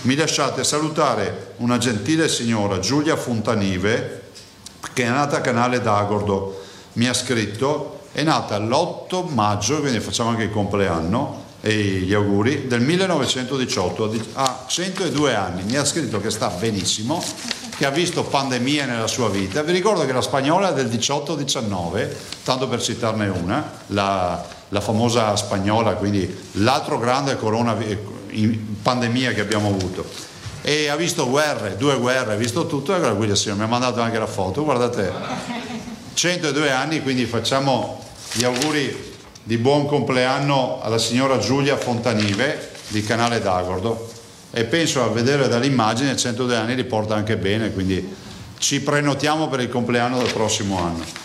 Mi lasciate salutare una gentile signora, Giulia Fontanive, che è nata a Canale d'Agordo, mi ha scritto, è nata l'8 maggio, quindi facciamo anche il compleanno e gli auguri, del 1918, ha 102 anni, mi ha scritto che sta benissimo, che ha visto pandemie nella sua vita. Vi ricordo che la spagnola è del 18-19, tanto per citarne una, la famosa spagnola, quindi l'altro grande pandemia che abbiamo avuto, e ha visto guerre, 2 guerre, ha visto tutto, e quindi mi ha mandato anche la foto, guardate, 102 anni, quindi facciamo gli auguri di buon compleanno alla signora Giulia Fontanive di Canale d'Agordo, e penso, a vedere dall'immagine, 102 anni li porta anche bene, quindi ci prenotiamo per il compleanno del prossimo anno.